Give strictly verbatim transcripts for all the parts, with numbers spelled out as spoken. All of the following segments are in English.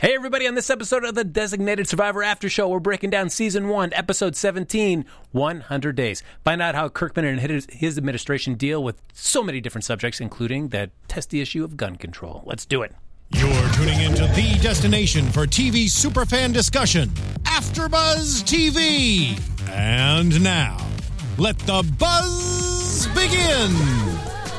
Hey everybody, on this episode of the Designated Survivor After Show, we're breaking down Season one, Episode seventeen, one hundred days. Find out how Kirkman and his, his administration deal with so many different subjects, including the testy issue of gun control. Let's do it. You're tuning into the destination for T V superfan discussion, AfterBuzz T V. And now, let the buzz begin.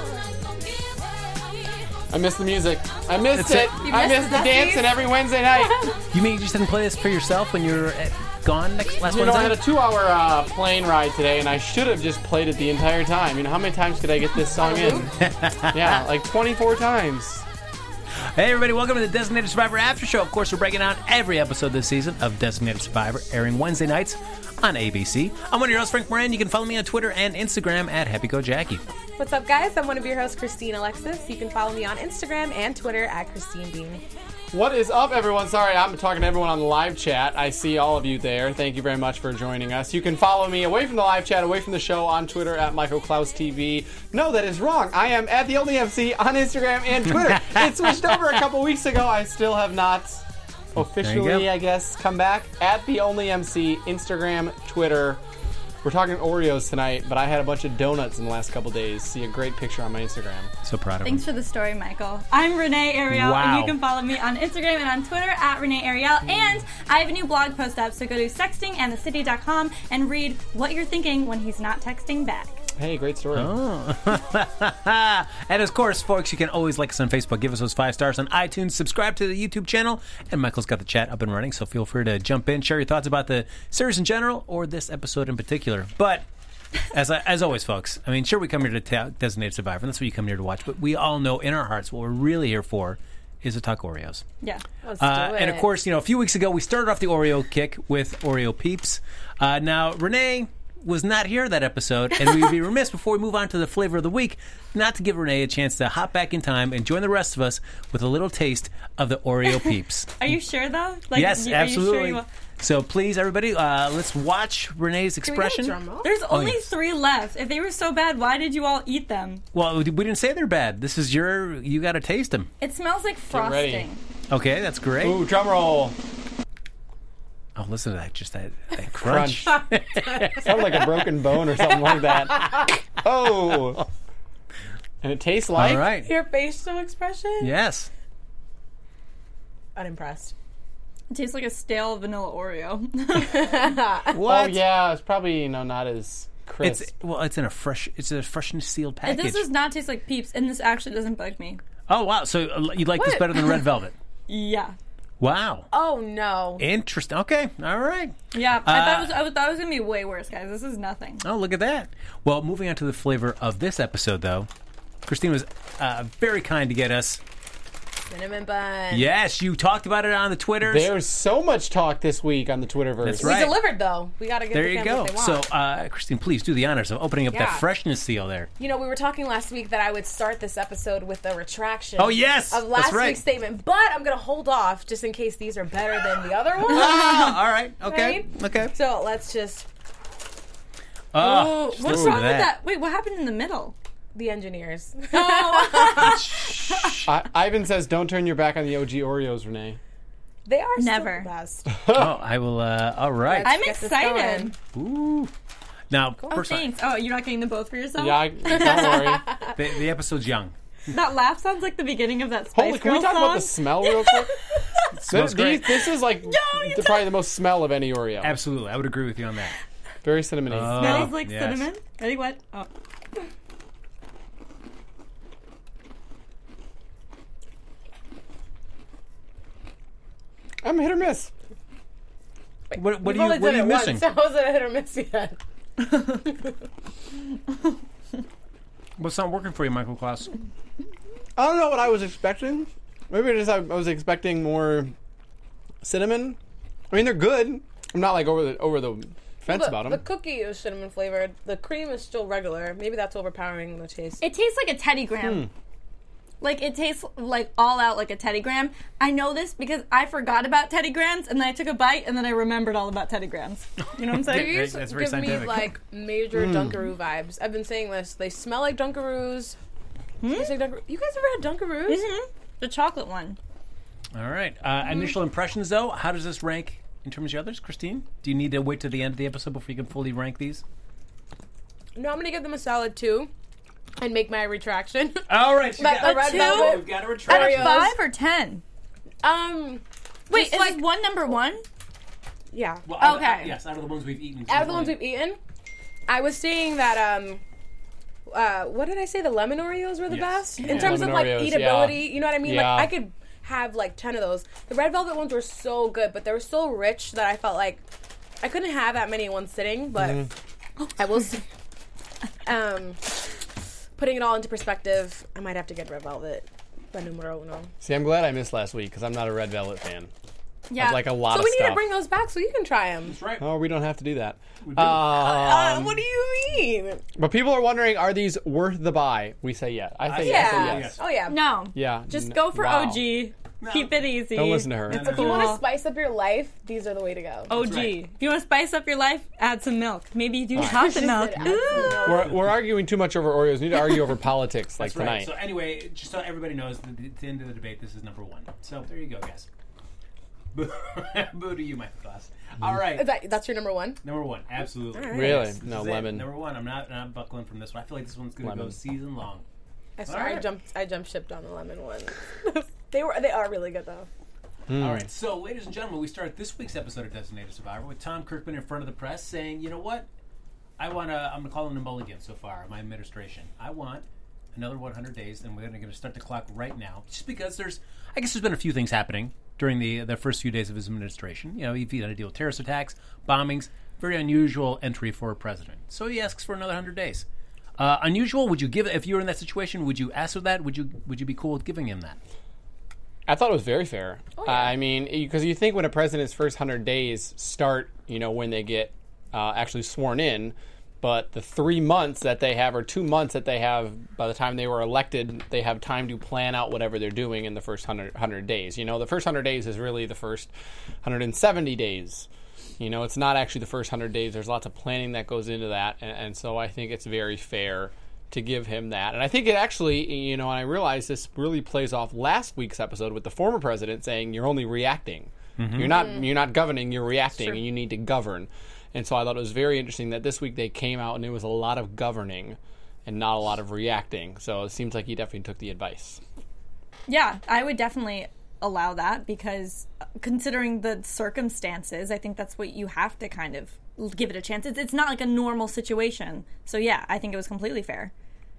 I missed the music. I missed That's it. it? I missed the dancing every Wednesday night. You mean you just didn't play this for yourself when you were at, gone next last You know, Wednesday? I had a two-hour uh, plane ride today, and I should have just played it the entire time. You know, how many times could I get this song in? Yeah, like twenty-four times. Hey everybody, welcome to the Designated Survivor After Show. Of course, we're breaking down every episode this season of Designated Survivor, airing Wednesday nights on A B C. I'm one of your hosts, Frank Moran. You can follow me on Twitter and Instagram at HappyGoJackie. What's up, guys? I'm one of your hosts, Christine Alexis. You can follow me on Instagram and Twitter at Christine Bean. What is up, everyone? Sorry, I'm talking to everyone on the live chat. I see all of you there. Thank you very much for joining us. You can follow me away from the live chat, away from the show on Twitter at Michael Klaus T V. No, that is wrong. I am at the only M C on Instagram and Twitter. It switched over a couple weeks ago. I still have not officially, I guess, come back. At the only M C, Instagram, Twitter. We're talking Oreos tonight, but I had a bunch of donuts in the last couple days. See a great picture on my Instagram. So proud of Thanks him. for the story, Michael. I'm Renee Ariel, Wow. and you can follow me on Instagram and on Twitter at Renee Ariel. And I have a new blog post up, so go to sexting and the city dot com and read what you're thinking when he's not texting back. Hey, great story. Oh. And of course, folks, you can always like us on Facebook, give us those five stars on iTunes, subscribe to the YouTube channel, and Michael's got the chat up and running, so feel free to jump in, share your thoughts about the series in general or this episode in particular. But as I, as always, folks, I mean, sure, we come here to ta- Designated Survivor, and that's what you come here to watch, but we all know in our hearts what we're really here for is to talk Oreos. Yeah. Let's Uh, do it. and of course, you know, a few weeks ago, we started off the Oreo kick with Oreo Peeps. Uh, now, Renee was not here that episode, and we'd be remiss before we move on to the flavor of the week not to give Renee a chance to hop back in time and join the rest of us with a little taste of the Oreo Peeps. Are you sure, though? Like, Yes, you- are absolutely. You sure you want- So please, everybody, uh, let's watch Renee's Can we get a expression. drum roll? There's only yes. three left. If they were so bad, why did you all eat them? Well, we didn't say they're bad. This is your, you got to taste them. It smells like ready. frosting. Okay, that's great. Ooh, drum roll. Oh, listen to that, just that, that crunch. Crunch. Sounded like a broken bone or something like that. Oh. And it tastes like... All right. Your facial expression? Yes. Unimpressed. It tastes like a stale vanilla Oreo. What? Oh, yeah. It's probably, you know, not as crisp. It's well, it's in a fresh, it's a fresh and sealed And package. this does not taste like Peeps, and this actually doesn't bug me. Oh wow! So uh, you like this What? better than Red Velvet? Yeah. Wow, Oh, no. interesting. Okay, all right. Yeah, I thought Uh, it was, I was, thought it was going to be way worse, guys. This is nothing. Oh, look at that. Well, moving on to the flavor of this episode, though, Christine was uh, very kind to get us. Cinnamon bun. Yes, you talked about it on the Twitters. There's so much talk this week on the Twitterverse. That's We right. delivered, though. We got to give There the you fans go. what they So, want. uh, Christine, please do the honors of opening up that Yeah. freshness seal there. You know, we were talking last week that I would start this episode with a retraction. Oh, yes! Of last That's right. week's statement, but I'm going to hold off just in case these are better than the other ones. Ah, all right. Okay. Right? Okay. So let's just Oh, What's listen wrong to with that? Wait, what happened in the middle? the engineers. I- Ivan says, don't turn your back on the O G Oreos, Renee. They are Never. still the best. Oh, I will. Uh, all right. I'm Get this excited. Ooh. Now, Oh, first, thanks. Oh, you're not getting them both for yourself? Yeah, I, don't worry. the, the episode's young. That laugh sounds like the beginning of that Spice Holy, can we Girls talk song. about the smell real quick? Smells This, great. this is like the, probably the most smell of any Oreo. Absolutely, I would agree with you on that. Very cinnamony. Oh. Smells like yes. cinnamon. Ready, what? Oh. I'm hit or miss. What, what We've are you, only what are done you it missing? once. How was it a hit or miss yet? What's not working for you, Michael Klaus? I don't know what I was expecting. Maybe it is I was expecting more cinnamon. I mean, they're good. I'm not like over the over the fence the, about the them. cookie is cinnamon flavored. The cream is still regular. Maybe that's overpowering the taste. It tastes like a Teddy Graham. Like, it tastes like all out like a Teddy Graham. I know this because I forgot about Teddy Grahams, and then I took a bite, and then I remembered all about Teddy Grahams. You know what I'm saying? These That's very give scientific. me like major Dunkaroo vibes. I've been saying this. They smell like Dunkaroos. Taste like Dunkaroo. You guys ever had Dunkaroos? Mhm. The chocolate one. All right. Uh, initial impressions, though. How does this rank in terms of the others? Christine, do you need to wait to the end of the episode before you can fully rank these? No, I'm going to give them a solid two and make my retraction. All right. But got, the red two? velvet. We've got to Out retract. of five or ten? Um, Wait, just is like like one number one? yeah. Well, out of- Okay. yes, out of the ones we've eaten. Out of the ones we've eaten, I was saying that um, uh, what did I say? The lemon Oreos were the Yes. best Yeah. in terms Lemon of like Oreos, eatability. yeah. You know what I mean? Yeah. Like I could have like ten of those. The red velvet ones were so good, but they were so rich that I felt like I couldn't have that many in one sitting. But Mm-hmm. I will. s- um, putting it all into perspective, I might have to get red velvet. The numero uno. See, I'm glad I missed last week because I'm not a Red Velvet fan. Yeah. Of like a lot So of we need stuff. to bring those back so you can try them. That's right. Oh, we don't have to do that. do. Uh, Um, what do you mean? but people are wondering, are these worth the buy? We say yes. I say yes. I say Yeah. yes. Oh yeah. No. Yeah. Just N- go for wow. O G. Keep it easy. Don't listen to her. It's no, If you cool. want to spice up your life, these are the way to go. O G. right. If you want to spice up your life, add some milk. Maybe you do chocolate milk. Add some milk. We're, we're arguing too much over Oreos. We need to argue over politics like That's right. tonight. So anyway, just so everybody knows, at the, at the end of the debate, this is number one. So there you go, guys. Boo, Boo to you, my class. All right. Is that, that's your number one? Number one, absolutely. right. Really? Yes, this No, is it. lemon. Number one. I'm not, not buckling from this one. I feel like this one's going to go Lemon. season long. I swear, Alright. I jumped. I jumped shipped on the lemon one. they were. They are really good though. Hmm. All right. So, ladies and gentlemen, we start this week's episode of Designated Survivor with Tom Kirkman in front of the press saying, "You know what? I want to. I'm going to call in a mulligan so far. My administration. I want another one hundred days, and we're going to start the clock right now. Just because there's, I guess, there's been a few things happening during the the first few days of his administration. You know, he had to deal with terrorist attacks, bombings, very unusual entry for a president. So he asks for another hundred days. Uh, unusual? Would you give if you were in that situation? Would you ask for that? Would you Would you be cool with giving him that? I thought it was very fair. Oh, yeah. I mean, because you think when a president's first hundred days start, you know, when they get uh, actually sworn in, but the three months that they have, or two months that they have by the time they were elected, they have time to plan out whatever they're doing in the first hundred, hundred days. You know, the first hundred days is really the first one hundred seventy days. You know, it's not actually the first hundred days. There's lots of planning that goes into that, and, and so I think it's very fair to give him that. And I think it actually, you know, and I realize this really plays off last week's episode with the former president saying you're only reacting. You're not you're not governing, you're reacting, and you need to govern. And so I thought it was very interesting that this week they came out and it was a lot of governing and not a lot of reacting. So it seems like he definitely took the advice. Yeah, I would definitely allow that because considering the circumstances, I think that's what you have to kind of give it a chance. It's, it's not like a normal situation. So yeah, I think it was completely fair.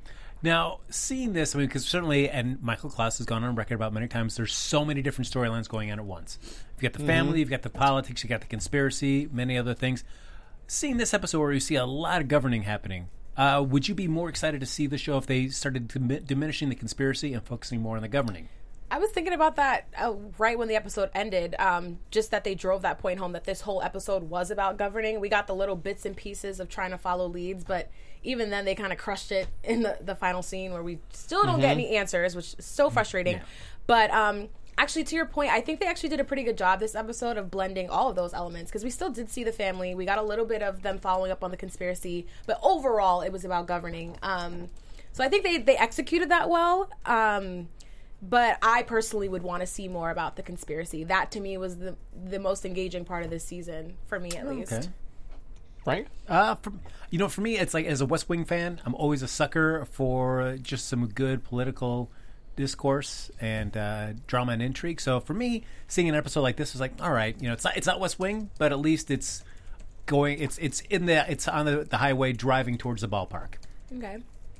Now, seeing this, I mean, because certainly, and Michael Klaus has gone on record about many times, there's so many different storylines going on at once. You've got the family, you've got the politics, you've got the conspiracy, many other things. Seeing this episode where you see a lot of governing happening, uh, would you be more excited to see the show if they started dim- diminishing the conspiracy and focusing more on the governing? I was thinking about that uh, right when the episode ended. Um, just that they drove that point home that this whole episode was about governing. We got the little bits and pieces of trying to follow leads, but even then they kind of crushed it in the, the final scene where we still don't get any answers, which is so frustrating. Yeah. But um, actually, to your point, I think they actually did a pretty good job this episode of blending all of those elements because we still did see the family. We got a little bit of them following up on the conspiracy, but overall it was about governing. Um, so I think they, they executed that well. Um, But I personally would want to see more about the conspiracy. That to me was the the most engaging part of this season, for me at least. Okay. Right? Uh, for, you know, for me, it's like as a West Wing fan, I'm always a sucker for just some good political discourse and uh, drama and intrigue. So for me, seeing an episode like this is like, all right, you know, it's not it's not West Wing, but at least it's going, it's it's in the it's on the, the highway driving towards the ballpark. Okay.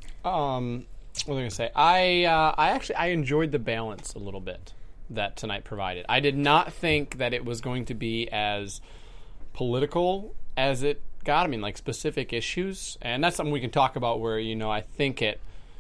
Um, what was I going to say? I uh, I actually I enjoyed the balance a little bit that tonight provided. I did not think that it was going to be as political as it got. I mean, like specific issues, and that's something we can talk about. Where you know, I think it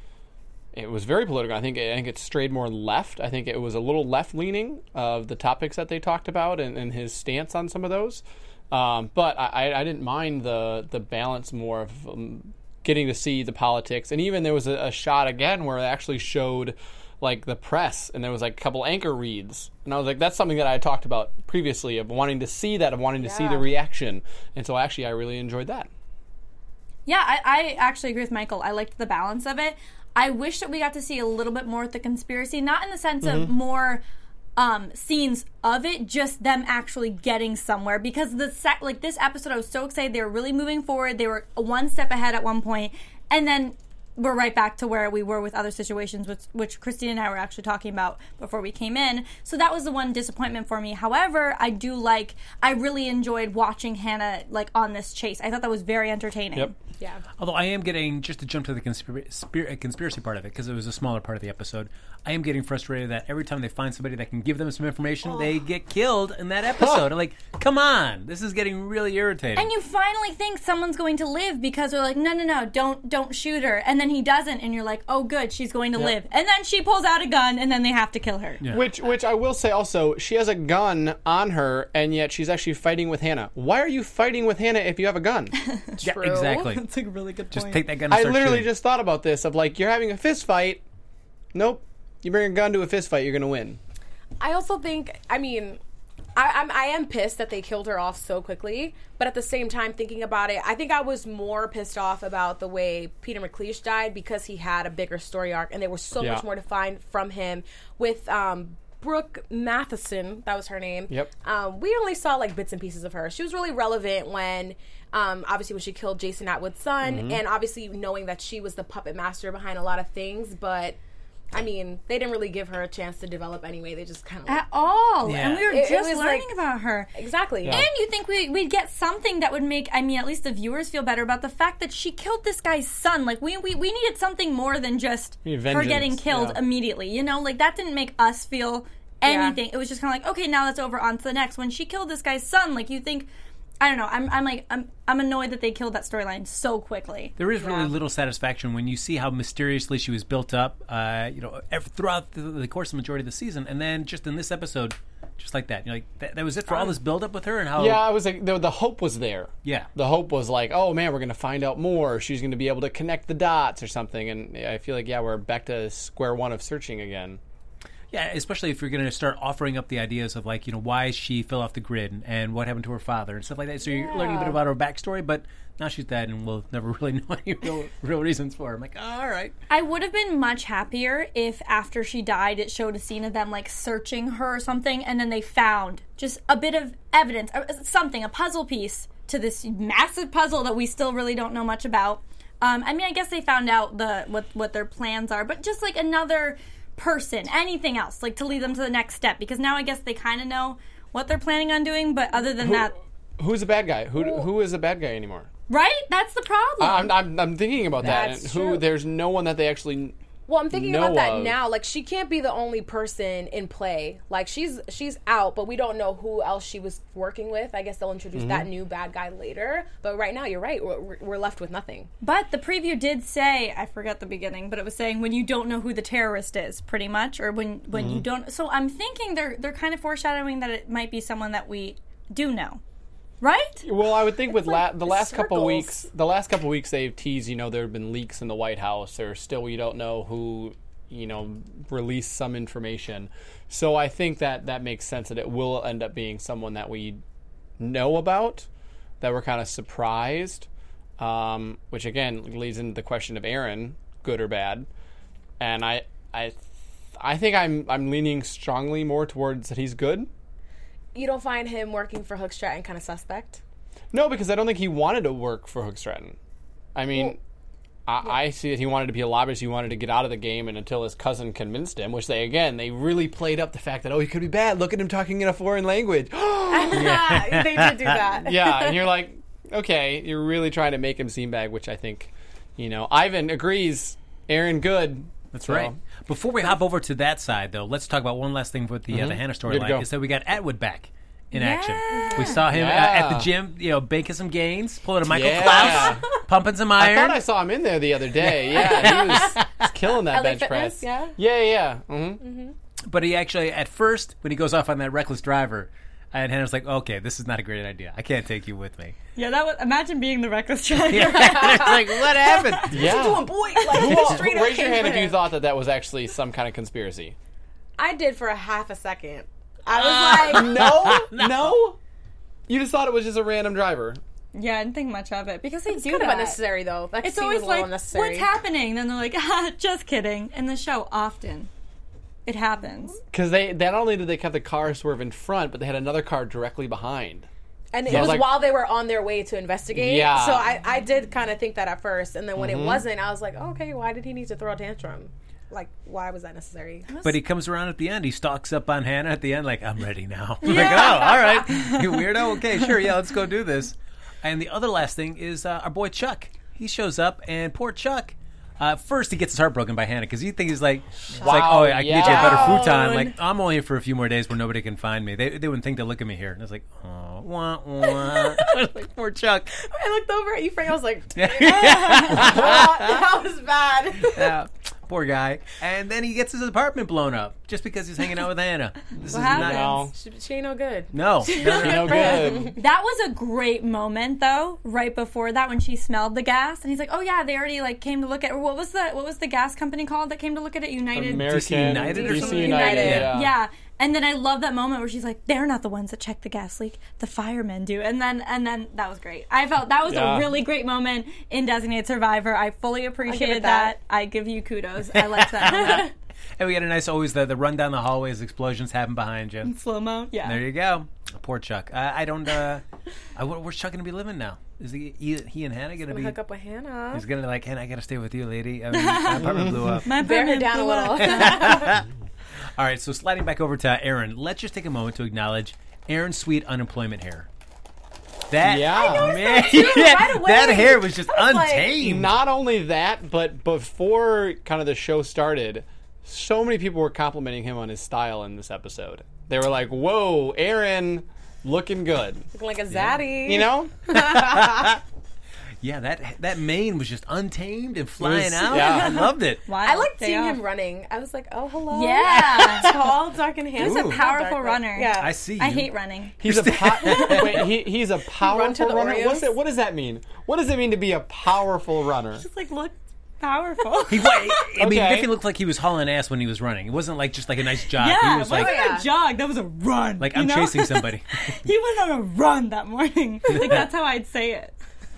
it was very political. I think I think it strayed more left. I think it was a little left leaning of the topics that they talked about and, and his stance on some of those. Um, but I, I didn't mind the the balance more of um, getting to see the politics, and even there was a, a shot again where it actually showed like the press, and there was like a couple anchor reads, and I was like, that's something that I had talked about previously of wanting to see that, of wanting to see the Yeah. reaction, and so actually I really enjoyed that. Yeah, I, I actually agree with Michael. I liked the balance of it. I wish that we got to see a little bit more with the conspiracy, not in the sense of more um, scenes of it, just them actually getting somewhere. Because the sec- like this episode, I was so excited. They were really moving forward. They were one step ahead at one point, and then we're right back to where we were with other situations, which, which Christine and I were actually talking about before we came in. So that was the one disappointment for me. However, I do like, I really enjoyed watching Hannah like on this chase. I thought that was very entertaining. Yep. Yeah. Although I am getting, just to jump to the conspira- conspiracy part of it, because it was a smaller part of the episode, I am getting frustrated that every time they find somebody that can give them some information, oh. they get killed in that episode. I'm like, come on, this is getting really irritating. And you finally think someone's going to live because they're like, no, no, no, don't don't shoot her. And then he doesn't, and you're like, oh, good, she's going to yep. live. And then she pulls out a gun, and then they have to kill her. Yeah. Which, which I will say also, she has a gun on her, and yet she's actually fighting with Hannah. Why are you fighting with Hannah if you have a gun? Yeah, exactly. That's a really good point. Just take that gun and I start literally shooting. just thought about this, of like, you're having a fist fight. Nope. You bring a gun to a fist fight, you're going to win. I also think, I mean, I, I'm, I am pissed that they killed her off so quickly, but at the same time, thinking about it, I think I was more pissed off about the way Peter McLeish died because he had a bigger story arc, and there was so Yeah. much more to find from him. With um, Brooke Matheson, that was her name. Yep. Um, we only saw like bits and pieces of her. She was really relevant when, um, obviously, when she killed Jason Atwood's son, Mm-hmm. and obviously knowing that she was the puppet master behind a lot of things, but I mean, they didn't really give her a chance to develop anyway. They just kind of... At all. Yeah. And we were It- it just was learning like- about her. Exactly. Yeah. And you think we, we'd get something that would make, I mean, at least the viewers feel better about the fact that she killed this guy's son. Like, we we, we needed something more than just Yeah, her vengeance, getting killed yeah. immediately. You know, like, that didn't make us feel anything. It was just kind of like, okay, now that's over, on to the next. When she killed this guy's son, like, you think... I don't know. I'm, I'm like, I'm, I'm annoyed that they killed that storyline so quickly. There is really Yeah. little satisfaction when you see how mysteriously she was built up, uh, you know, ev- throughout the, the course of the majority of the season, and then just in this episode, just like that, you're like, that, that was it for all this build-up with her, and how? Yeah, I was like, the, the hope was there. Yeah. The hope was like, oh man, we're going to find out more. She's going to be able to connect the dots or something. And I feel like, yeah, we're back to square one of searching again. Yeah, especially if you're going to start offering up the ideas of, like, you know, why she fell off the grid and, and what happened to her father and stuff like that. So you're learning a bit about her backstory, but now she's dead and we'll never really know any real, real reasons for her. I'm like, oh, all right. I would have been much happier if after she died it showed a scene of them like searching her or something, and then they found just a bit of evidence, or something, a puzzle piece to this massive puzzle that we still really don't know much about. Um, I mean, I guess they found out the what what their plans are, but just like another person, anything else, like to lead them to the next step, because now I guess they kind of know what they're planning on doing, but other than Who, that, who's the bad guy? Who who is the bad guy anymore? right? That's the problem. I'm I'm, I'm thinking about that. That's And who true. there's no one that they actually. Well, I'm thinking know about that of. now. Like, she can't be the only person in play. Like, she's she's out, but we don't know who else she was working with. I guess they'll introduce Mm-hmm. that new bad guy later. But right now, you're right. We're, we're left with nothing. But the preview did say, I forgot the beginning, but it was saying when you don't know who the terrorist is, pretty much, or when when Mm-hmm. you don't. So I'm thinking they're they're kind of foreshadowing that it might be someone that we do know, right? Well, I would think with la- like the last couple circles. weeks, the last couple weeks they've teased. You know, there have been leaks in the White House, or still we don't know who. You know, released some information. So I think that that makes sense that it will end up being someone that we know about, that we're kind of surprised, um, which again leads into the question of Aaron, good or bad. And I, I, I think I'm I'm leaning strongly more towards that he's good. You don't find him working for Hook Stratton kind of suspect? No, because I don't think he wanted to work for Hook Stratton. I mean. Well, I, I see that he wanted to be a lobbyist. He wanted to get out of the game, and until his cousin convinced him, which they again they really played up the fact that oh he could be bad. Look at him talking in a foreign language. they did do that. Yeah, and you're like, okay, you're really trying to make him seem bad, which I think, you know, Ivan agrees. Aaron, good. That's So- right. Before we hop over to that side, though, let's talk about one last thing with the, uh, the Hannah Good to go. storyline, is that we got Atwood back in action. Yeah. We saw him uh, Yeah. at the gym, you know, baking some gains, pulling a Michael Yeah. Klaus, pumping some I iron. thought I saw him in there the other day. Yeah, he was, was killing that L A bench Fitness, press. yeah? yeah, yeah. Mm-hmm. But he actually, at first, when he goes off on that reckless driver, and Hannah's like, okay, this is not a great idea. I can't take you with me. Yeah, that was. Imagine being the reckless driver. It's like, what happened? Yeah. Doing boy, like, Who- straight who- up raise your came hand for if you him. thought that that was actually some kind of conspiracy. I did for a half a second. I was like, No, no. You just thought it was just a random driver. Yeah, I didn't think much of it because they it's do kind that. of unnecessary though. That It's scene always was a little like, unnecessary. what's happening? Then they're like, ah, just kidding. In the show, often. It happens. Because they, not only did they have the car swerve in front, but they had another car directly behind. And it So I was was like- while they were on their way to investigate. Yeah. So I, I did kind of think that at first. And then when it wasn't, I was like, okay, why did he need to throw a tantrum? Like, why was that necessary? But he comes around at the end. He stalks up on Hannah at the end, like, I'm ready now. I'm like, oh, all right. You weirdo? Okay, sure. Yeah, let's go do this. And the other last thing is uh, our boy Chuck. He shows up, and poor Chuck. Uh, first, he gets his heart broken by Hannah because he thinks he's like, it's like, Wow, oh, I can get you a better yeah. futon. Like, I'm only here for a few more days where nobody can find me. They, they wouldn't think to look at me here. And I was like, oh, wah, wah. Like, poor Chuck. I looked over at you, Frank. I was like, Yeah. that was bad. Yeah. Poor guy. And then he gets his apartment blown up just because he's hanging out with Hannah. This What is happened? not. No. She, she ain't no good. No. no, no, no. No good. That was a great moment, though. Right before that, when she smelled the gas, and he's like, "Oh yeah, they already like came to look at what was the what was the gas company called that came to look at it? United." American D C United or D C something? United. United. Yeah. Yeah. And then I love that moment where she's like, "They're not the ones that check the gas leak. The firemen do." And then and then that was great. I felt that was Yeah. a really great moment in Designated Survivor. I fully appreciated that. that. I give you kudos. I liked that moment. And we had a nice, always the, the run down the hallways, explosions happen behind you. Slow mo. Yeah. There you go. Poor Chuck. I, I don't, uh, I, where's Chuck going to be living now? Is he, he, he and Hannah going to I'm be, gonna hook up with Hannah. he's going to like, Hannah, I got to stay with you, lady. I mean, my apartment blew up. My Bear her apartment down a blew up. little. All right, so sliding back over to Aaron, let's just take a moment to acknowledge Aaron's sweet unemployment hair. That, Yeah. I noticed man, that too, yeah, right away. that hair was just I was like- untamed. Not only that, but before kind of the show started, so many people were complimenting him on his style in this episode. They were like, "Whoa, Aaron, looking good." Looking like a zaddy. You know? Yeah, that that mane was just untamed and flying was- out. yeah. I loved it. Wild. I liked Day seeing off. him running. I was like, oh, hello. Yeah. Tall, dark, and handsome. He's a Ooh. powerful Dark, but- runner. Yeah. I see you. I hate running. He's a po- wait, he, he's a powerful to the runner. Oreos? What's it, what does that mean? What does it mean to be a powerful runner? Just like look powerful. He, wa- I mean, Okay. Griffin looked like he was hauling ass when he was running. It wasn't like just like a nice jog. Yeah, he was it like, wasn't yeah. a jog. That was a run. like you I'm know? chasing somebody. He went on a run that morning. Like that's how I'd say it.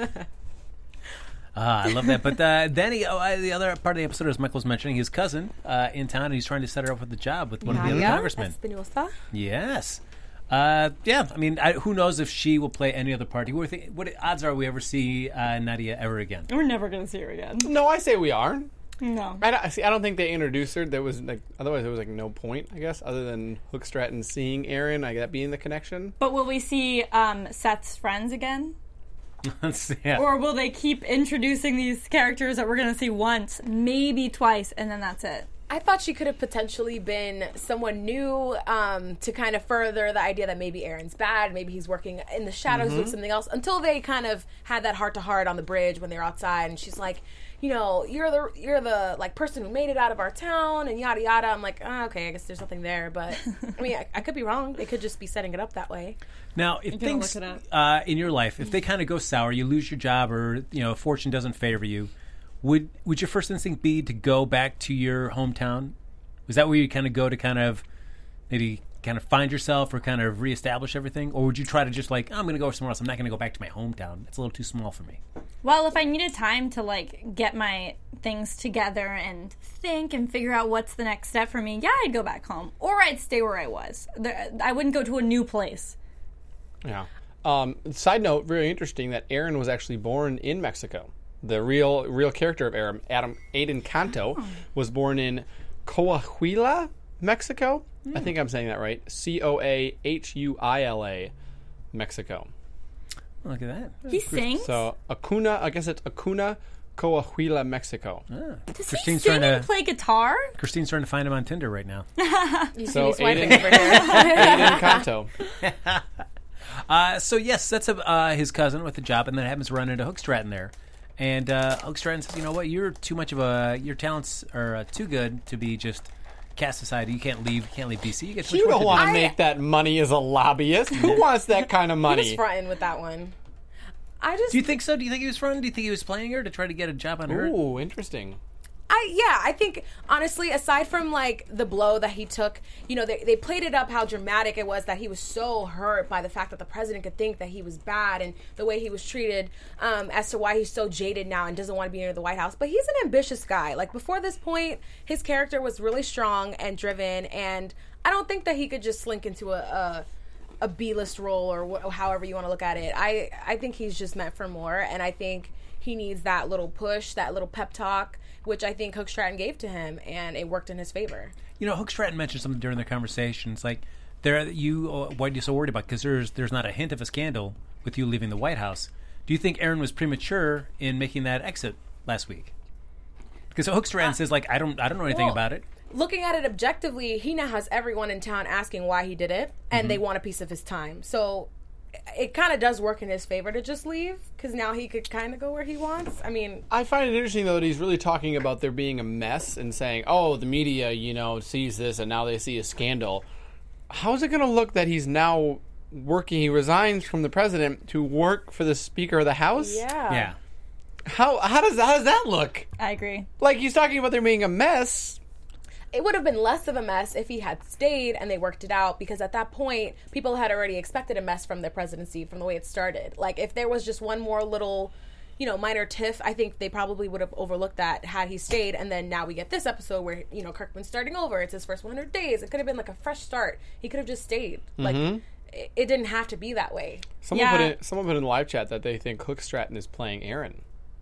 Ah, I love that. But uh, then he, oh, uh, the other part of the episode, as Michael was mentioning, his cousin uh, in town, and he's trying to set her up with a job with one of the other congressmen. Espinosa. Yes. Uh, yeah, I mean, I, who knows if she will play any other part? What, do you think, what odds are we ever see uh, Nadia ever again? We're never gonna see her again. No, I say we are. No. I don't, see, I don't think they introduced her. There was like, otherwise there was like no point, I guess, other than Hook Stratton seeing Aaron. Like that being the connection. But will we see um, Seth's friends again? Let's- yeah. Or will they keep introducing these characters that we're gonna see once, maybe twice, and then that's it? I thought she could have potentially been someone new um, to kind of further the idea that maybe Aaron's bad, maybe he's working in the shadows Mm-hmm. with something else. Until they kind of had that heart to heart on the bridge when they were outside, and she's like, you know, you're the you're the like person who made it out of our town, and yada yada. I'm like, oh, okay, I guess there's nothing there, but I mean, I, I could be wrong. They could just be setting it up that way. Now, if gonna things look it up. uh, in your life, if they kind of go sour, you lose your job, or you know, fortune doesn't favor you, would would your first instinct be to go back to your hometown? Was that where you kind of go to kind of maybe kind of find yourself or kind of reestablish everything, or would you try to just like, oh, I'm going to go somewhere else? I'm not going to go back to my hometown. It's a little too small for me. Well, if I needed time to like get my things together and think and figure out what's the next step for me, yeah, I'd go back home, or I'd stay where I was. There, I wouldn't go to a new place. Yeah. Um, side note, very interesting that Aaron was actually born in Mexico. The real real character of Aaron, Adam Aiden Canto, was born in Coahuila, Mexico. I think I'm saying that right. C O A H U I L A, Mexico. Look at that. He sings. So Acuna, I guess it's Acuna, Coahuila, Mexico. Does Christine's he sing trying and to- play guitar? Christine's trying to find him on Tinder right now. You see So me swiping Aiden- over here. Aiden Canto. Uh, so yes, that's a, uh, his cousin with the job, and then happens to run into Hook Stratton there. And uh, Hook Stratton says, "You know what? You're too much of a. Your talents are uh, too good to be just cast aside. You can't leave. You can't leave D C. You get too You much don't work want to to do." make that money as a lobbyist. Who wants that kind of He was money? fronting with that one. I just Do you think so? Do you think he was fronting? Do you think he was playing her to try to get a job on her? Ooh, interesting. I yeah, I think honestly, aside from like the blow that he took, you know, they they played it up how dramatic it was that he was so hurt by the fact that the president could think that he was bad and the way he was treated, um, as to why he's so jaded now and doesn't want to be near the White House. But he's an ambitious guy. Like before this point, his character was really strong and driven, and I don't think that he could just slink into a. a a B-list role or wh- however you want to look at it. I, I think he's just meant for more, and I think he needs that little push, that little pep talk, which I think Hook Stratton gave to him, and it worked in his favor. You know, Hook Stratton mentioned something during their conversation. It's like, there, you, uh, what are you so worried about? Because there's, there's not a hint of a scandal with you leaving the White House. Do you think Aaron was premature in making that exit last week? Because Hook Stratton uh, says, like, I don't, I don't know anything well, about it. Looking at it objectively, he now has everyone in town asking why he did it, and mm-hmm. they want a piece of his time. So it kind of does work in his favor to just leave, because now he could kind of go where he wants. I mean... I find it interesting, though, that he's really talking about there being a mess and saying, oh, the media, you know, sees this and now they see a scandal. How's it going to look that he's now working, he resigns from the president to work for the Speaker of the House? Yeah. Yeah. How, how, does, how does that look? I agree. Like, he's talking about there being a mess... It would have been less of a mess if he had stayed and they worked it out, because at that point, people had already expected a mess from the presidency from the way it started. Like, if there was just one more little, you know, minor tiff, I think they probably would have overlooked that had he stayed. And then now we get this episode where, you know, Kirkman's starting over. It's his first one hundred days. It could have been like a fresh start. He could have just stayed. Mm-hmm. Like, it, it didn't have to be that way. Someone, yeah. put in, someone put in the live chat that they think Hook Stratton is playing Aaron.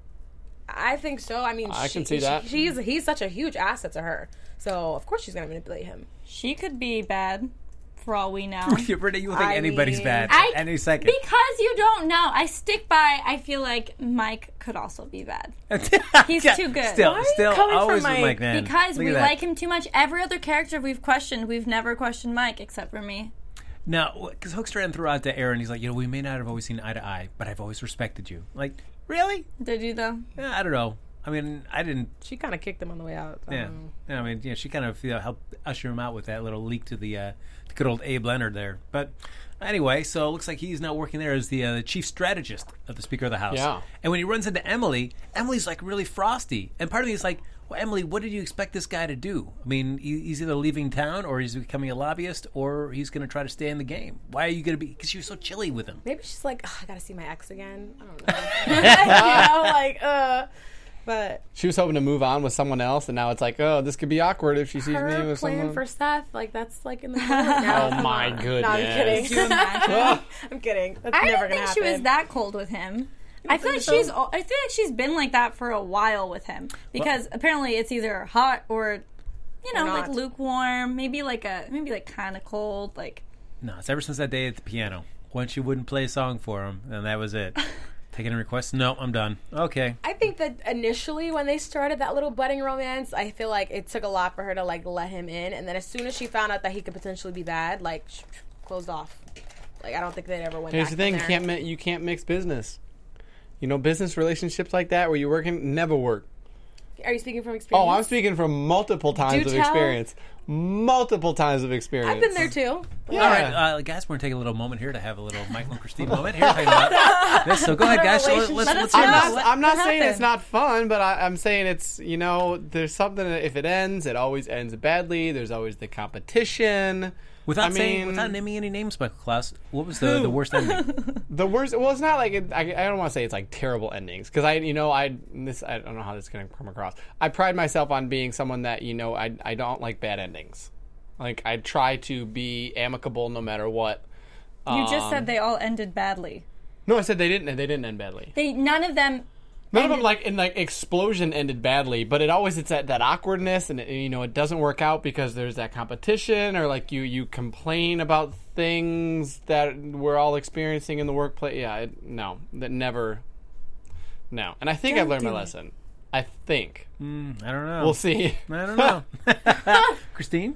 I think so. I mean, I she, can see that. She, she's he's such a huge asset to her. So, of course she's going to manipulate him. She could be bad, for all we know. Brittany, you think I anybody's mean, bad I, any second. Because you don't know. I stick by, I feel like Mike could also be bad. He's Yeah, too good. Still, Why are you still coming for always with Mike? Mike, man. Because Look we at that. like him too much. Every other character we've questioned, we've never questioned Mike, except for me. Now, because Hook Stratton threw out to Aaron, he's like, you know, we may not have always seen eye to eye, but I've always respected you. Like, really? Did you, though? Yeah, I don't know. I mean, I didn't. She kind of kicked him on the way out. I Yeah, don't know. yeah. I mean, yeah. She kind of you know, helped usher him out with that little leak to the, uh, the good old Abe Leonard there. But anyway, so it looks like he's now working there as the, uh, the chief strategist of the Speaker of the House. Yeah. And when he runs into Emily, Emily's like really frosty, and part of me is like, well, Emily, what did you expect this guy to do? I mean, he, he's either leaving town, or he's becoming a lobbyist, or he's going to try to stay in the game. Why are you going to be? Because she was so chilly with him. Maybe she's like, I got to see my ex again. I don't know. you know, like, uh... But She was hoping to move on with someone else, and now it's like, oh, this could be awkward if she sees her me with plan someone. for Seth, like that's like in the middle right now. Oh my goodness! No, I'm kidding. Do you imagine? I'm kidding. That's I never didn't gonna think happen. she was that cold with him. I feel like so? she's. I feel like she's been like that for a while with him, because apparently it's either hot or, you know, Or like not. lukewarm. Maybe like a maybe like kind of cold. Like No, it's ever since that day at the piano. Once she wouldn't play a song for him, and that was it. Taking a request? No, I'm done. Okay. I think that initially when they started that little budding romance, I feel like it took a lot for her to like let him in, and then as soon as she found out that he could potentially be bad, like sh- sh- closed off. Like I don't think they ever went. Here's back the thing: from you there. can't mi- you can't mix business. You know, business relationships like that where you're working never work. Are you speaking from experience? Oh, I'm speaking from multiple times Do of tell. experience. Multiple times of experience. I've been there too. Yeah. All right, uh, guys, we're going to take a little moment here to have a little Michael and Christine moment here. talking about this. So go ahead, guys. So let's, let's, Let us let's know. hear I'm this. not, What- I'm not what saying it's happened? not fun, but I, I'm saying it's, you know, there's something that if it ends, it always ends badly. There's always the competition. Without I saying, mean, without naming any names, Michael Klaus, what was the, Who? the worst ending? the worst. Well, it's not like it, I, I don't want to say it's like terrible endings because I, you know, I this I don't know how this is going to come across. I pride myself on being someone that you know I I don't like bad endings. Like I try to be amicable no matter what. you just Um, said, they all ended badly. No, I said they didn't. They didn't end badly. They none of them. None of them ended- like in like explosion ended badly, but it always it's that, that awkwardness and it, you know it doesn't work out because there's that competition or like you you complain about things that we're all experiencing in the workplace. Yeah, it, no, that never. No, and I think I've learned my lesson. I think Mm, I don't know. we'll see. I don't know. Christine?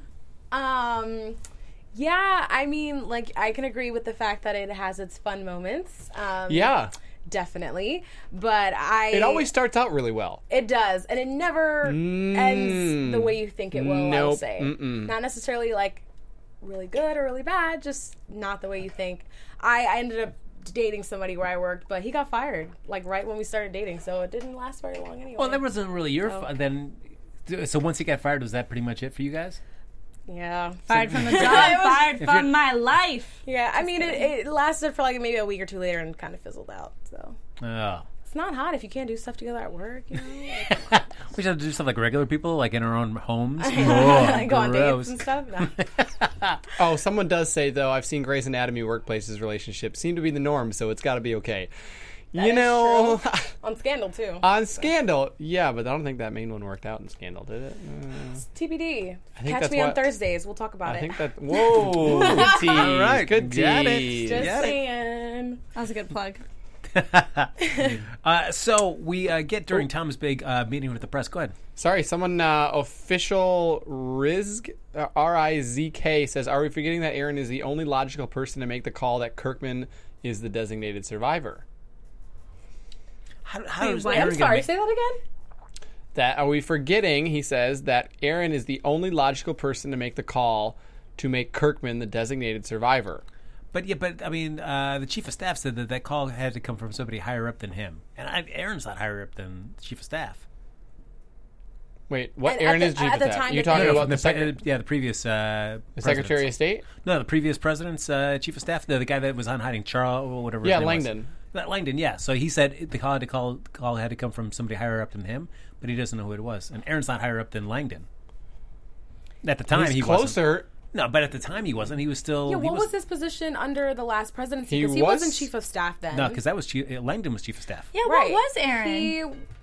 Um, yeah, I mean, like, I can agree with the fact that it has its fun moments. Um, Yeah, definitely. But I, it always starts out really well. it does, and it never ends the way you think it will. I would Nope. say, Mm-mm. not necessarily like really good or really bad, just not the way you think. I, I ended up dating somebody where I worked, but he got fired like right when we started dating, so it didn't last very long anyway. Well, that wasn't really your So- fault. Then So once he got fired, was that pretty much it for you guys? Yeah. Fired from the job, fired you're- from my life. Yeah, I mean, it, it lasted for like maybe a week or two later and kind of fizzled out. So Oh. it's not hot if you can't do stuff together at work, you know? We should have to do stuff like regular people, like in our own homes. Like go on gross. dates and stuff. No. Oh, someone does say, though, I've seen Grey's Anatomy workplaces relationships seem to be the norm, so it's got to be okay. you is know, On Scandal, too. on Scandal, yeah, but I don't think that main one worked out in Scandal, did it? Uh, T B D. think Catch that's me on what- Thursdays. We'll talk about I it. think that. Whoa, good tease. All right, good got it. tease. Just Got it. saying. That was a good plug. Uh, so we uh, get during Tom's big uh, meeting with the press. Go ahead. Sorry, someone uh, official Rizk uh, R I Z K says, "Are we forgetting that Aaron is the only logical person to make the call that Kirkman is the designated survivor?" How, how Wait, is what? Aaron I'm gonna sorry. make- Say that again? That are we forgetting? He says that Aaron is the only logical person to make the call to make Kirkman the designated survivor. But yeah, but I mean, uh, the chief of staff said that that call had to come from somebody higher up than him, and I, Aaron's not higher up than the chief of staff. Wait, what? And Aaron at is the- chief at of the staff. time You're that talking they- about From the, the, secretary, uh, yeah, the previous uh, the Secretary of presidents. State? No, the previous president's uh, chief of staff, the, the guy that was on hiding, Charles or whatever. his Yeah, name was. Langdon. That Langdon, yeah. So he said the call had to call call had to come from somebody higher up than him, but he doesn't know who it was. And Aaron's not higher up than Langdon. At the time, He's he wasn't. closer. No, but at the time he wasn't. He was still. Yeah, he what was, his position under the last presidency? He Because he, was- wasn't chief of staff then. No, because that was chief, uh, Langdon was chief of staff. Yeah, right. what was Aaron? He,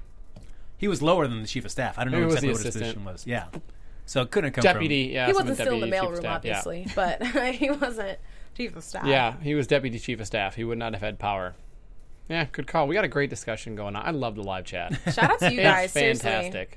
He was lower than the chief of staff. I don't know Maybe it was exactly the what his assistant. position was. Yeah, so it couldn't have come Deputy, from. yeah. he someone wasn't still in the deputy chief of mailroom, staff, yeah. obviously, but he wasn't chief of staff. Yeah, he was deputy chief of staff. He would not have had power. Yeah, good call. We got a great discussion going on. I love the live chat. Shout out to you guys. It's Seriously. fantastic.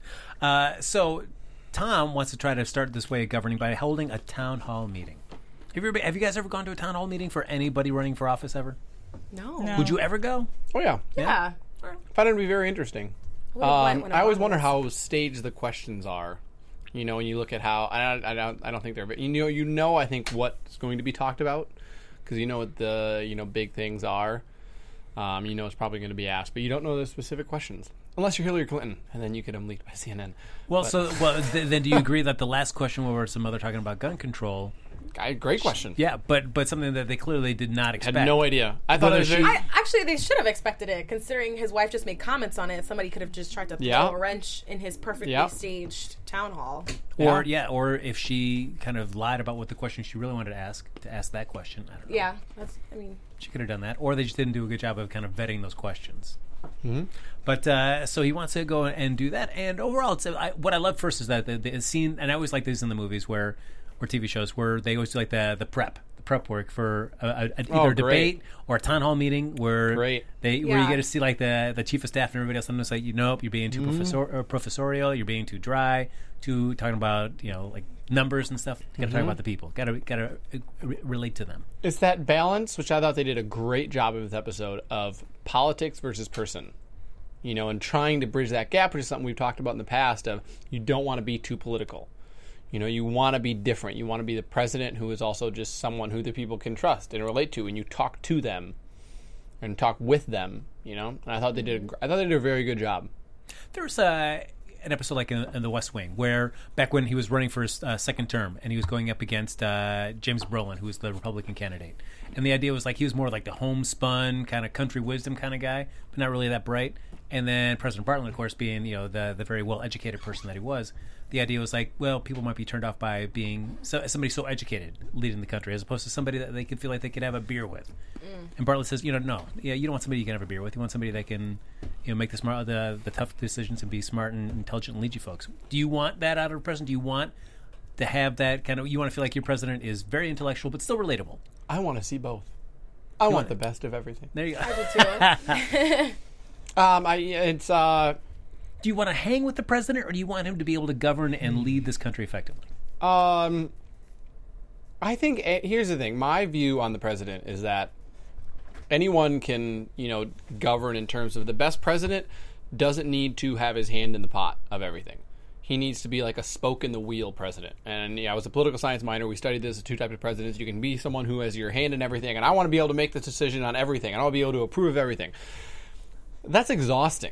Uh, so Tom wants to try to start this way of governing by holding a town hall meeting. Have you, ever, have you guys ever gone to a town hall meeting for anybody running for office ever? No. No. Would you ever go? Oh yeah, Yeah. found it to be very interesting. I would've went Um, when I always Obama wonder was- how staged the questions are. You know, when you look at how I don't, I don't, I don't think they're. You know, you know, I think what's going to be talked about because you know what the you know big things are. Um, you know, it's probably going to be asked, but you don't know the specific questions unless you're Hillary Clinton, and then you get them leaked by C N N. Well, But- so well, th- then do you agree that the last question where some other talking about gun control? I, great question. Yeah, but but something that they clearly did not Had expect. no idea. I thought Whether it was. she- very- I, actually, they should have expected it, considering his wife just made comments on it. Somebody could have just tried to throw Yeah. a wrench in his perfectly Yeah. staged town hall. Or Yeah. yeah, or if she kind of lied about what the question she really wanted to ask to ask that question. I don't know. Yeah, that's. I mean, She could have done that, or they just didn't do a good job of kind of vetting those questions. Mm-hmm. But uh, so he wants to go and do that. And overall, it's I, what I love first is that the, the scene, and I always like these in the movies where, or T V shows where they always do like the the prep, the prep work for a, a, a, either Oh, a debate great. or a town hall meeting where Great. they where you Yeah. get to see like the the chief of staff and everybody else. And it's like, you nope, you're being too Mm-hmm. professor, or professorial, you're being too dry, too talking about you know like numbers and stuff. You got to Mm-hmm. talk about the people. Got to got to uh, re- relate to them. It's that balance, which I thought they did a great job of this episode, of politics versus person. You know, and trying to bridge that gap, which is something we've talked about in the past, of you don't want to be too political. You know, you want to be different. You want to be the president who is also just someone who the people can trust and relate to, and you talk to them and talk with them, you know? And I thought they did a, gr- I thought they did a very good job. There's uh, an episode like in, in The West Wing where back when he was running for his uh, second term and he was going up against uh, James Brolin, who was the Republican candidate. And the idea was like he was more like the homespun kind of country wisdom kind of guy, but not really that bright. And then President Bartlet, of course, being you know the the very well educated person that he was, the idea was like, well, people might be turned off by being so, somebody so educated leading the country as opposed to somebody that they could feel like they could have a beer with. Mm. And Bartlett says, you know, no, yeah, you don't want somebody you can have a beer with. You want somebody that can, you know, make the smart, the the tough decisions and be smart and intelligent and lead you folks. Do you want that out of a president? Do you want to have that kind of? You want to feel like your president is very intellectual but still relatable. I want to see both. I want want the it? best of everything. There you go. too. Um, I it's uh, Do you want to hang with the president, or do you want him to be able to govern and lead this country effectively? Um, I think eh, here's the thing. My view on the president is that anyone can, you know, govern in terms of the best president doesn't need to have his hand in the pot of everything. He needs to be like a spoke in the wheel president. And yeah, I was a political science minor. We studied this as two types of presidents. You can be someone who has your hand in everything, and I want to be able to make this decision on everything, and I want to be able to approve of everything. That's exhausting.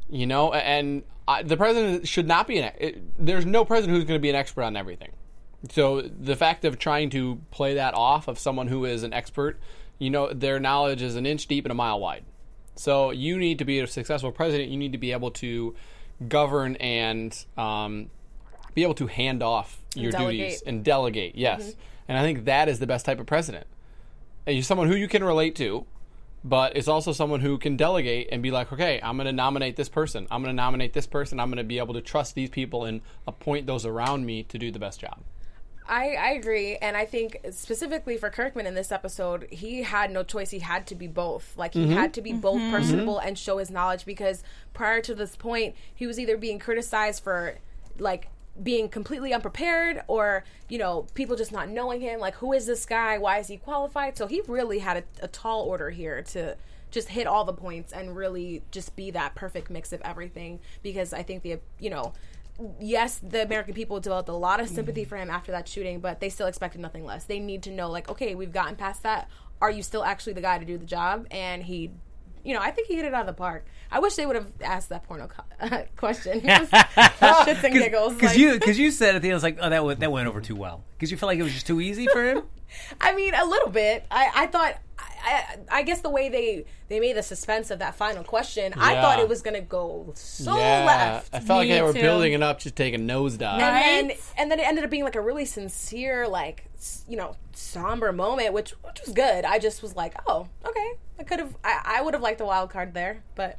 You know, and I, the president should not be an. It, there's no president who's going to be an expert on everything. So the fact of trying to play that off of someone who is an expert, you know, their knowledge is an inch deep and a mile wide. So you need to be a successful president. You need to be able to govern and um, be able to hand off your delegate. duties and delegate. Yes, Mm-hmm. and I think that is the best type of president. And you're someone who you can relate to. But it's also someone who can delegate and be like, okay, I'm going to nominate this person. I'm going to nominate this person. I'm going to be able to trust these people and appoint those around me to do the best job. I, I agree, and I think specifically for Kirkman in this episode, he had no choice. He had to be both. Like, he Mm-hmm. had to be both personable and show his knowledge, because prior to this point, he was either being criticized for, like, being completely unprepared, or, you know, people just not knowing him. Like, who is this guy? Why is he qualified? So he really had a, a tall order here to just hit all the points and really just be that perfect mix of everything, because I think the, you know, yes, the American people developed a lot of sympathy for him after that shooting, but they still expected nothing less. They need to know, like, okay, we've gotten past that. Are you still actually the guy to do the job? And he, you know, I think he hit it out of the park. I wish they would have asked that porno co- question. Just shits and giggles. Because like- you, because you said at the end, it's like, oh, that went, that went over too well. Because you felt like it was just too easy for him. I mean, a little bit. I, I thought, I, I guess the way they, they made the suspense of that final question, I Yeah. thought it was going to go so yeah, left. I felt like Me they were too. building it up to take a nosedive. And then, Right? and then it ended up being like a really sincere, like, s- you know, somber moment, which which was good. I just was like, oh, okay. I could have, I, I would have liked a wild card there, but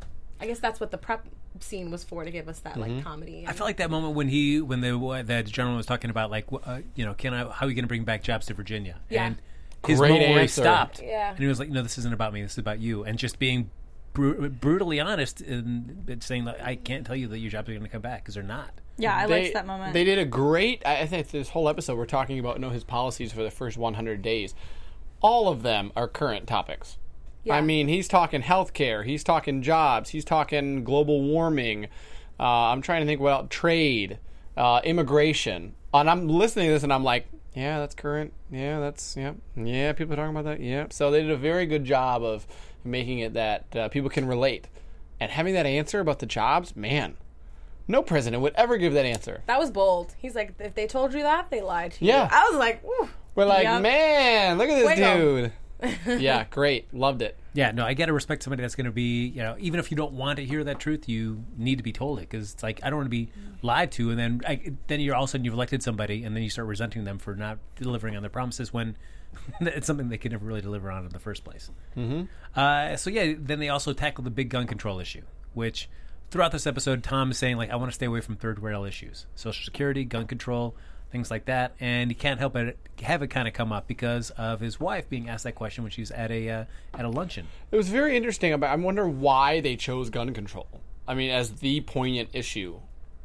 I guess that's what the prep scene was for, to give us that, like, comedy. I felt like that moment when he, when the the gentleman was talking about, like, uh, you know, can I, how are you going to bring back jobs to Virginia? Yeah. And his Great moment where he answer. stopped. Yeah. And he was like, no, this isn't about me. This is about you. And just being bru- brutally honest and saying, like, I can't tell you that your jobs are going to come back, because they're not. Yeah, I they, liked that moment. They did a great. I I think this whole episode we're talking about, you know, his policies for the first one hundred days. All of them are current topics. Yeah. I mean, he's talking healthcare, he's talking jobs, he's talking global warming. Uh, I'm trying to think what else. Trade, uh, immigration. And I'm listening to this and I'm like, yeah, that's current. Yeah, that's yeah, yeah. People are talking about that. Yeah. So they did a very good job of making it that uh, people can relate, and having that answer about the jobs. Man, no president would ever give that answer. That was bold. He's like, if they told you that, they lied to you. Yeah. I was like, woo. We're like, Yep. man, look at this Fuego. dude. Yeah, great, loved it. Yeah, no, I got to respect somebody that's going to be, you know, even if you don't want to hear that truth, you need to be told it, because it's like, I don't want to be lied to, and then I, then you're all of a sudden you've elected somebody, and then you start resenting them for not delivering on their promises when it's something they could never really deliver on in the first place. Mm-hmm. Uh, so yeah, then they also tackle the big gun control issue, which throughout this episode, Tom is saying, like, I want to stay away from third rail issues, Social Security, gun control, things like that, and he can't help but have it kind of come up because of his wife being asked that question when she was at a uh, at a luncheon. It was very interesting. About, I wonder why they chose gun control. I mean, as the poignant issue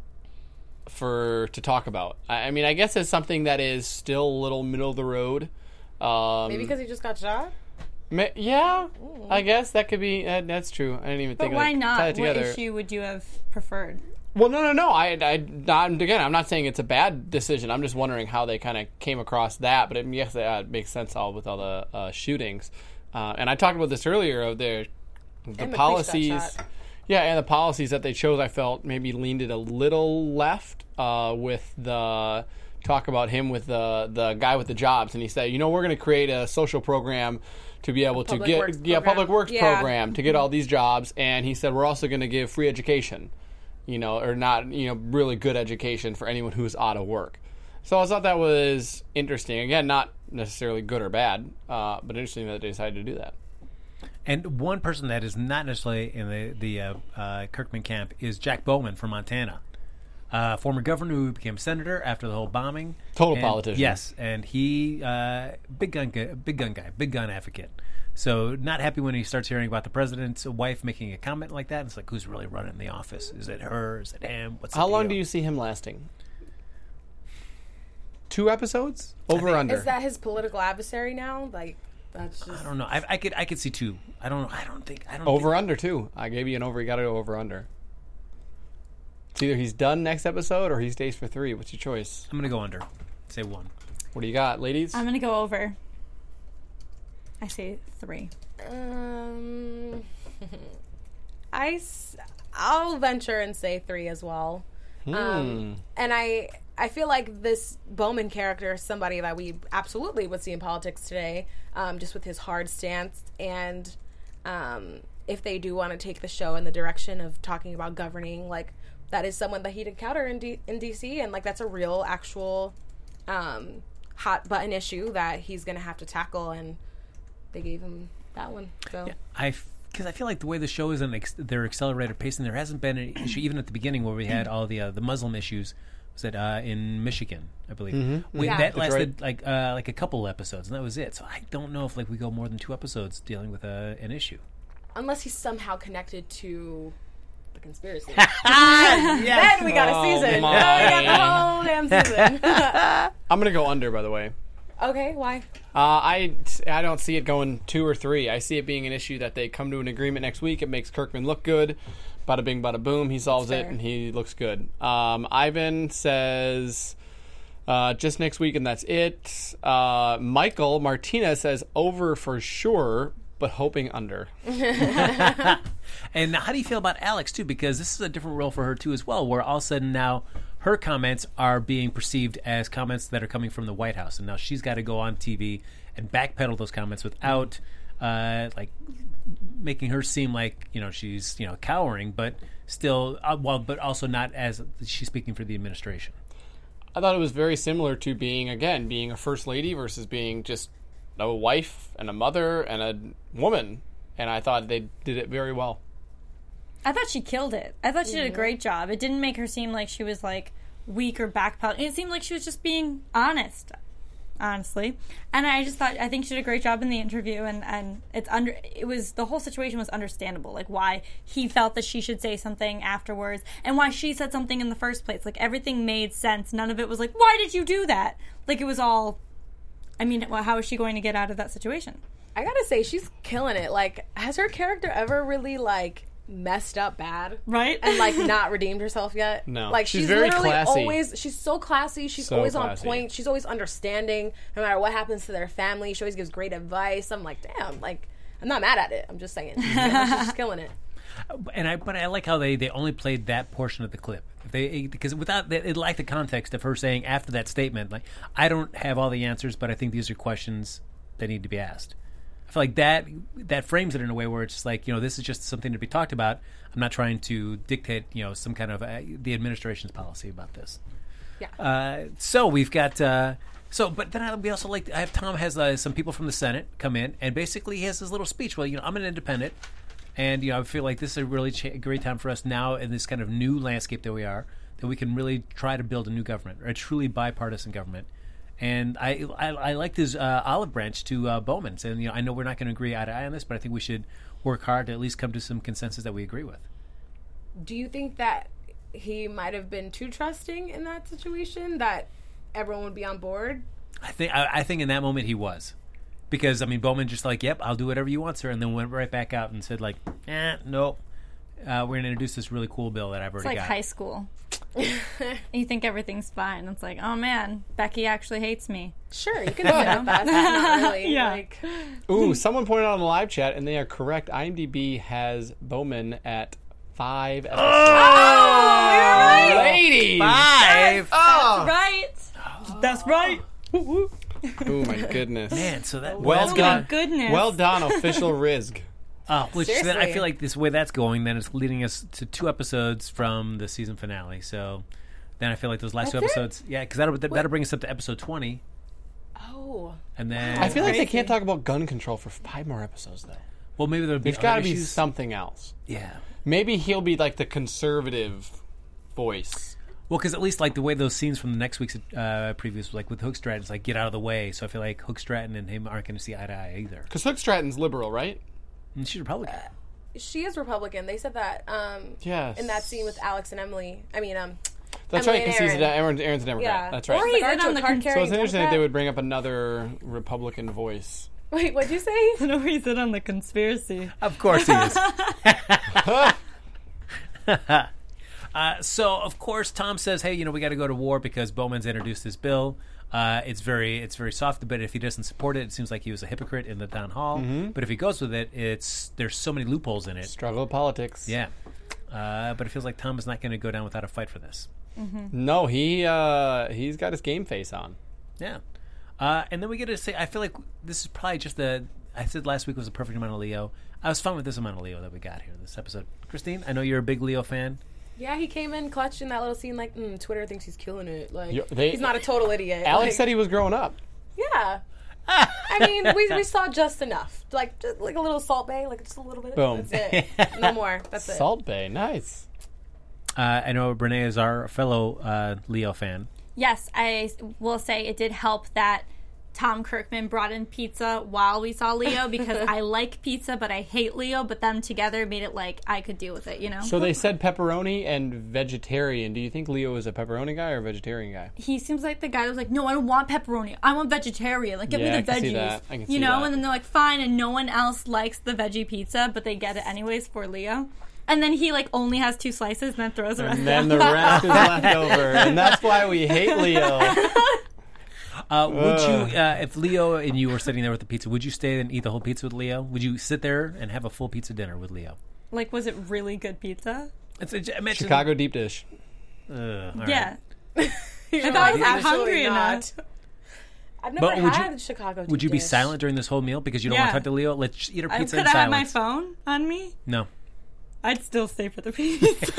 for to talk about. I, I mean, I guess it's something that is still a little middle of the road. Um, Maybe because he just got shot? ma- yeah, I guess that could be. Uh, that's true. I didn't even but think. why of, like, not? tie it What together. issue would you have preferred? Well, no, no, no. I, I, not, again, I'm not saying it's a bad decision. I'm just wondering how they kind of came across that. But it, yes, uh, it makes sense all with all the uh, shootings. Uh, and I talked about this earlier of their the And McQueen got policies. shot. Yeah, and the policies that they chose, I felt maybe leaned it a little left uh, with the talk about him with the the guy with the jobs, and he said, you know, we're going to create a social program to be able to public get works yeah program. public works Yeah. program to get all these jobs, and he said we're also going to give free education. You know, or not, you know, really good education for anyone who's out of work. So I thought that was interesting. Again, not necessarily good or bad, uh, but interesting that they decided to do that. And one person that is not necessarily in the the uh, uh, Kirkman camp is Jack Bowman from Montana, uh, former governor who became senator after the whole bombing. Total And- politician. Yes, and he uh, big gun gu- big gun guy, big gun advocate. So not happy when he starts hearing about the president's wife making a comment like that. It's like, who's really running the office? Is it her? Is it him? What's How the long deal? do you see him lasting? Two episodes? Over or under? Is that his political adversary now? Like, that's just. I don't know. I, I could I could see two. I don't know. I don't think I don't over think, under too. I gave you an over. You got to go over under. It's either he's done next episode or he stays for three. What's your choice? I'm gonna go under. Say one. What do you got, ladies? I'm gonna go over. I say three. Um, I, s- I'll venture and say three as well. Hmm. Um, and I I feel like this Bowman character is somebody that we absolutely would see in politics today, um, just with his hard stance. And um, if they do want to take the show in the direction of talking about governing, like, that is someone that he'd encounter in, D- in D C, and, like, that's a real, actual um, hot-button issue that he's going to have to tackle, and they gave him that one. So Yeah, I because I feel like the way the show is in ex- their accelerated pacing, there hasn't been an issue even at the beginning where we had all the uh, the Muslim issues. Was that uh, in Michigan, I believe? Mm-hmm. We, Yeah. That Detroit. lasted like uh, like a couple episodes, and that was it. So I don't know if like we go more than two episodes dealing with uh, an issue. unless he's somehow connected to the conspiracy. Yes. Then we got a Oh, season. my. Oh, we got the whole damn season. I'm gonna go under, by the way. Okay, why? Uh, I I don't see it going two or three. I see it being an issue that they come to an agreement next week. It makes Kirkman look good. Bada bing, bada boom. He solves That's it, fair. and he looks good. Um, Ivan says uh, just next week, and that's it. Uh, Michael Martinez says over for sure, but hoping under. And how do you feel about Alex too? Because this is a different role for her too as well, where all of a sudden now her comments are being perceived as comments that are coming from the White House, and now she's got to go on T V and backpedal those comments without uh, like making her seem like you know she's you know cowering, but still uh, well, but also not as she's speaking for the administration. I thought it was very similar to being, again, being a first lady versus being just a wife and a mother and a woman. And I thought they did it very well. I thought she killed it. I thought she did a great job. It didn't make her seem like she was like weak or backpedaling. It seemed like she was just being honest, honestly. And I just thought I think she did a great job in the interview. And, and it's under it was the whole situation was understandable, like why he felt that she should say something afterwards and why she said something in the first place. Like everything made sense. None of it was like, why did you do that? Like it was all. I mean, well, how is she going to get out of that situation? I gotta say, she's killing it. Like, has her character ever really, like, messed up bad? Right? And, like, not redeemed herself yet? No. Like, She's she's, very literally classy. always, she's so classy. She's So always classy. on point. She's always understanding, no matter what happens to their family. She always gives great advice. I'm like, damn, like, I'm not mad at it. I'm just saying. She's, she's just killing it. And I, but I like how they, they only played that portion of the clip. If they because without it lacked the context of her saying after that statement, like I don't have all the answers, but I think these are questions that need to be asked. I feel like that that frames it in a way where it's just like you know this is just something to be talked about. I'm not trying to dictate you know some kind of uh, the administration's policy about this. Yeah. Uh, so we've got. Uh, So, but then I, we also like I have Tom has uh, some people from the Senate come in, and basically he has this little speech. Well, you know, I'm an independent, and you know, I feel like this is a really cha- great time for us now in this kind of new landscape that we are, that we can really try to build a new government, or a truly bipartisan government. And I, I, I liked his uh, olive branch to uh, Bowman, saying, you know, I know we're not going to agree eye to eye on this, but I think we should work hard to at least come to some consensus that we agree with. Do you think that he might have been too trusting in that situation, that everyone would be on board? I think I, I think in that moment he was, because I mean Bowman just like, yep, I'll do whatever you want, sir, and then went right back out and said like, eh, nope, uh, we're gonna introduce this really cool bill that I've It's already like got. high school. You think everything's fine. It's like, oh man, Becky actually hates me. Sure, you can say that. That's not really. Yeah. Like, Ooh, someone pointed out in the live chat, and they are correct. IMDb has Bowman at five episodes. oh, you're right. Ladies! Five. Oh! Right. That's right. Oh, my goodness. Man, so that Well that's Oh done. my goodness. Well done, official Rizg. Uh, which then I Seriously. feel like this way that's going, then it's leading us to two episodes from the season finale. So then I feel like those last two That's it? episodes, yeah, because that'll that'll bring us up to episode twenty, Oh. and then I feel like they Crazy. can't talk about gun control for five more episodes, though. well maybe there'll be There's got to other be issues. something else. Yeah. Maybe he'll be like the conservative voice. Well, because at least like the way those scenes from the next week's uh, previews, like with Hook Stratton, it's like get out of the way. So I feel like Hook Stratton and him aren't going to see eye to eye either. Because Hook Stratton's liberal, right? And she's Republican. She is Republican. They said that um, Yes. in that scene with Alex and Emily. I mean, um, That's Emily right, and because he's a, Aaron. Aaron, Aaron's a Democrat. Yeah. That's Or right. he's Aren't in you on a the card con- So carrying it's interesting that Democrat? they would bring up another Republican voice. Wait, what'd you say? No, he's in on the conspiracy. Of course he is. uh, so, of course, Tom says, hey, you know, we got to go to war because Bowman's introduced this bill. Uh, it's very it's very soft, but if he doesn't support it, it seems like he was a hypocrite in the town hall. But if he goes with it, it's there's so many loopholes in it. Struggle of politics. Yeah. Uh, but it feels like Tom is not going to go down without a fight for this. No, he uh, he's got his game face on. Yeah. Uh, and then we get to say, I feel like this is probably just the, I said last week was the perfect amount of Leo. I was fine with this amount of Leo that we got here this episode. Christine, I know you're a big Leo fan. Yeah, he came in clutch in that little scene. Like, mm, Twitter thinks he's killing it. Like, Yo- they- he's not a total idiot. Alex like, said he was growing up. Yeah. I mean, we, we saw just enough, like just like a little Salt Bay, like just a little bit. Boom. That's it. No more. That's it. Salt Bay, nice. Uh, I know Renee is our fellow uh, Leo fan. Yes, I will say it did help that Tom Kirkman brought in pizza while we saw Leo because I like pizza, but I hate Leo. But them together made it like I could deal with it, you know? So they said pepperoni and vegetarian. Do you think Leo is a pepperoni guy or a vegetarian guy? He seems like the guy that was like, no, I don't want pepperoni. I want vegetarian. Like, give Yeah, me the I can see veggies. that. I can see you know? that. And then they're like, fine. And no one else likes the veggie pizza, but they get it anyways for Leo. And then he like only has two slices and then throws the rest And then out. the rest is left over. And that's why we hate Leo. Uh, would you, uh, if Leo and you were sitting there with the pizza, would you stay and eat the whole pizza with Leo? Would you sit there and have a full pizza dinner with Leo? Like, was it really good pizza? It's a, I mentioned, Chicago deep dish. Uh, all right. Yeah. You're I thought I was like, like hungry "Absolutely enough. not." I've never But would you- had Chicago. Would you deep be dish. silent during this whole meal because you don't Yeah. want to talk to Leo? Let's eat our I, pizza could in I have my silence. phone on me? No. I'd still stay for the pizza.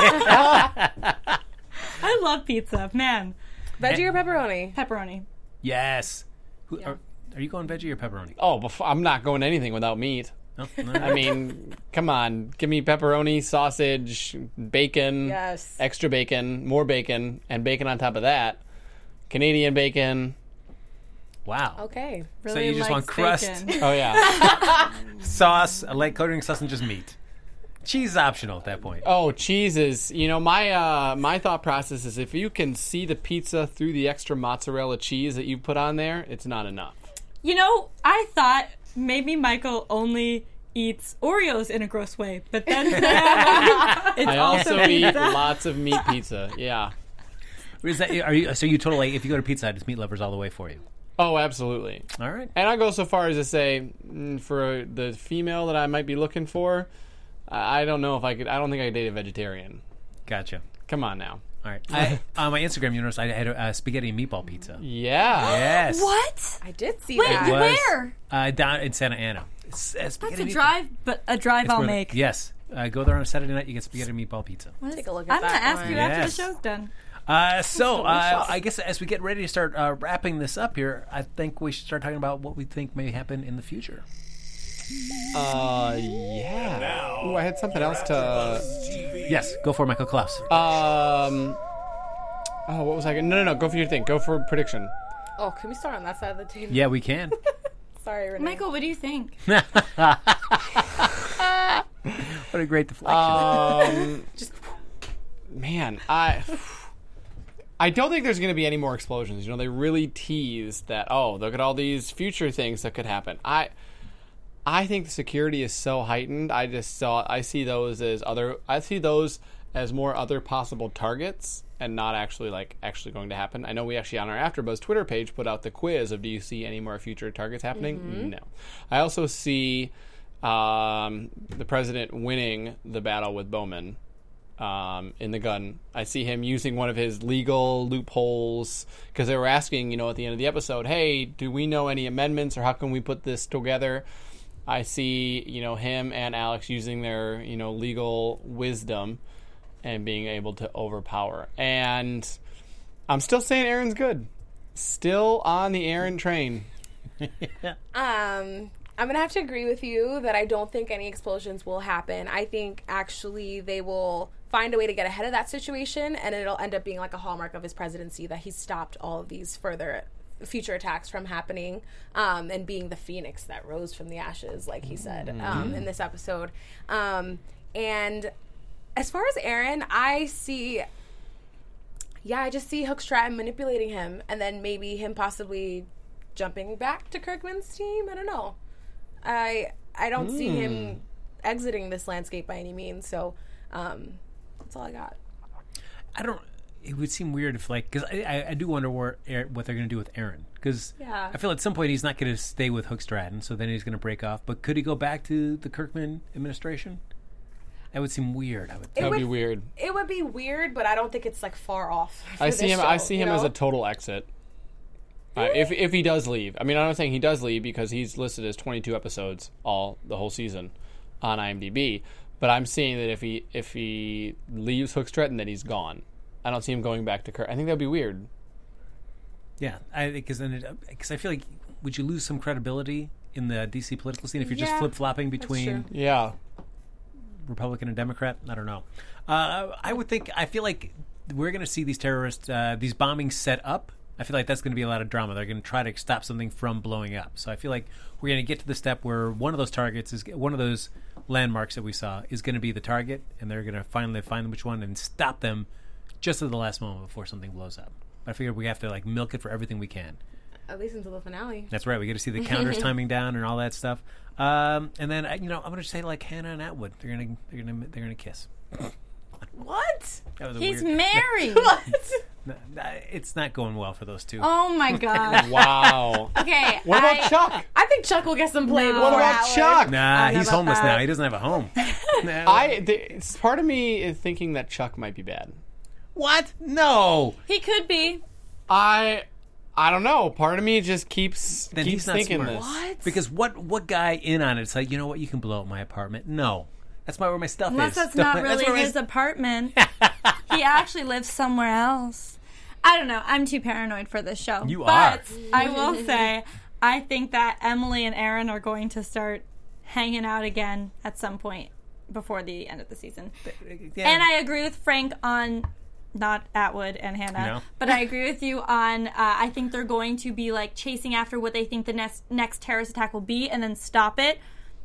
I love pizza. Man. Veggie or pepperoni? Pepperoni. Yes. Who, Yeah. are, are you going veggie or pepperoni? Oh, before, I'm not going anything without meat. No? No? I mean, come on. Give me pepperoni, sausage, bacon, Yes. extra bacon, more bacon, and bacon on top of that. Canadian bacon. Wow. Okay. Really So you just want likes crust? bacon. Oh, yeah. Sauce, a light coating sauce, and just meat. Cheese is optional at that point. Oh, cheeses. You know, my uh, my thought process is if you can see the pizza through the extra mozzarella cheese that you put on there, it's not enough. You know, I thought maybe Michael only eats Oreos in a gross way, but then it's I also also eat pizza. lots of meat pizza. Yeah. Is that, are you, so you totally, if you go to Pizza Hut, it's meat lovers all the way for you. Oh, absolutely. All right. And I go so far as to say, mm, for the female that I might be looking for, I I don't know if I could. I don't think I could date a vegetarian. Gotcha. Come on now. All right. I, on my Instagram, you noticed I had a uh, spaghetti and meatball pizza. Yeah. Yes. What? I did see Wait, that. you- Was, where? Uh, down in Santa Ana. It's, uh, That's spaghetti a meatball. drive, but a drive It's I'll worth it. make. Yes. Uh, go there on a Saturday night, you get spaghetti and meatball pizza. What is- Take a look at I'm going that to ask one. you after Yes. the show's done. Uh, so, uh, delicious. I guess as we get ready to start uh, wrapping this up here, I think we should start talking about what we think may happen in the future. Uh, yeah. Ooh, I had something else to. Yes, go for it, Michael Klaus. Um. Oh, what was I going? No, no, no. Go for your thing. Go for prediction. Oh, can we start on that side of the table? Yeah, we can. Sorry, Renee. Michael, what do you think? What a great deflection. Um. Just Man, I. I don't think there's going to be any more explosions. You know, they really teased that. Oh, look at all these future things that could happen. I. I think the security is so heightened. I just saw. I see those as other. I see those as more other possible targets, and not actually like actually going to happen. I know we actually on our AfterBuzz Twitter page put out the quiz of do you see any more future targets happening? No. I also see um, the president winning the battle with Bowman um, in the gun. I see him using one of his legal loopholes because they were asking, you know, at the end of the episode, hey, do we know any amendments or how can we put this together? I see, you know, him and Alex using their, you know, legal wisdom and being able to overpower. And I'm still saying Aaron's good. Still on the Aaron train. Um, I'm gonna have to agree with you that I don't think any explosions will happen. I think actually they will find a way to get ahead of that situation, and it'll end up being like a hallmark of his presidency that he stopped all of these further future attacks from happening, um, and being the phoenix that rose from the ashes, like he said um, in this episode. Um, and as far as Aaron, I see. Yeah, I just see Hook Stratton manipulating him, and then maybe him possibly jumping back to Kirkman's team. I don't know. I I don't see him exiting this landscape by any means. So um, that's all I got. I don't. It would seem weird if, like, because I, I, I do wonder where, what they're going to do with Aaron. Because Yeah. I feel at some point he's not going to stay with Hook Stratton, so then he's going to break off. But could he go back to the Kirkman administration? That would seem weird. I would. It That would would- be weird. It would be weird, but I don't think it's like far off. I for see this him. I show, see you him as know? a total exit. Uh, if if he does leave, I mean, I'm not saying he does leave because he's listed as twenty-two episodes all the whole season on IMDb. But I'm seeing that if he if he leaves Hook Stratton, then he's gone. I don't see him going back to Kirk. I think that'd be weird. Yeah, I because then because I feel like would you lose some credibility in the D C political scene if you're just Yeah, flip flopping that's between true. Yeah. Republican and Democrat? I don't know. Uh, I would think. I feel like we're going to see these terrorists, uh, these bombings set up. I feel like that's going to be a lot of drama. They're going to try to stop something from blowing up. So I feel like we're going to get to the step where one of those targets is one of those landmarks that we saw is going to be the target, and they're going to finally find which one and stop them just at the last moment before something blows up. I figured we have to like milk it for everything we can. At least until the finale. That's right. We get to see the counters timing down and all that stuff. Um, and then uh, you know, I'm going to say like Hannah and Atwood. They're going to they're going to they're going to kiss. What? That was a He's weird. married. What? No, no, it's not going well for those two. Oh my god. Wow. Okay. What about I, Chuck? I think Chuck will get some play. No. before What about Howard. Chuck? Nah, I don't know he's about homeless that. now. He doesn't have a home. No. I th- it's- part of me is thinking that Chuck might be bad. What? No. He could be. I I don't know. Part of me just keeps Then keeps he's not thinking smart. this. What? Because what what guy in on it? It's like, you know what? You can blow up my apartment. No. That's my, where my stuff Unless is. that's Don't- not really where my- his apartment. He actually lives somewhere else. I don't know. I'm too paranoid for this show. You but are. I will say, I think that Emily and Aaron are going to start hanging out again at some point before the end of the season. Yeah. And I agree with Frank on not Atwood and Hannah, No. but I agree with you on. Uh, I think they're going to be like chasing after what they think the next next terrorist attack will be, and then stop it,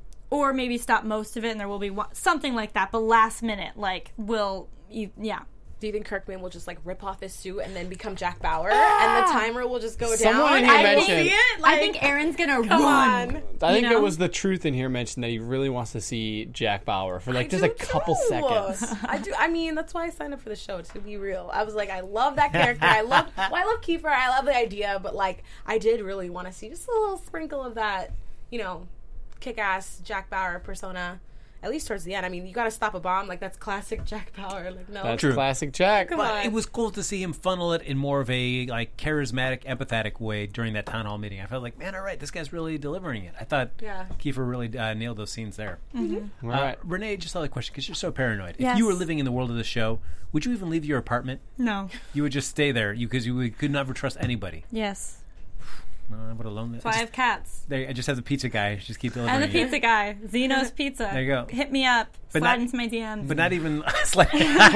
or maybe stop most of it, and there will be one, something like that. But last minute, like, will you? Yeah. Do you think Kirkman will just like rip off his suit and then become Jack Bauer, and the timer will just go Someone down? in here I mentioned- can see it. I think Aaron's gonna Come run. on. I think You it know? was the truth in here mentioned that he really wants to see Jack Bauer for like I just do a couple too. seconds. I do. I mean, that's why I signed up for the show, to be real. I was like, I love that character. I love. Well, I love Kiefer. I love the idea, but like, I did really want to see just a little sprinkle of that, you know, kick-ass Jack Bauer persona. At least towards the end. I mean, you got to stop a bomb. Like, that's classic Jack Bauer. Like, no. That's True. classic Jack. Come But on. it was cool to see him funnel it in more of a like charismatic, empathetic way during that town hall meeting. I felt like, man, all right, this guy's really delivering it. I thought Yeah. Kiefer really uh, nailed those scenes there. All Uh, right. Renee, just another question because you're so paranoid. If Yes. you were living in the world of the show, would you even leave your apartment? No. You would just stay there because you would, could never trust anybody. Yes. No, I would have loaned it. So I have cats. There, I just have the pizza guy. Just keep delivering. I'm the it. pizza guy. Zeno's Pizza. There you go. Hit me up. But Slide not- into my D Ms. But not even, but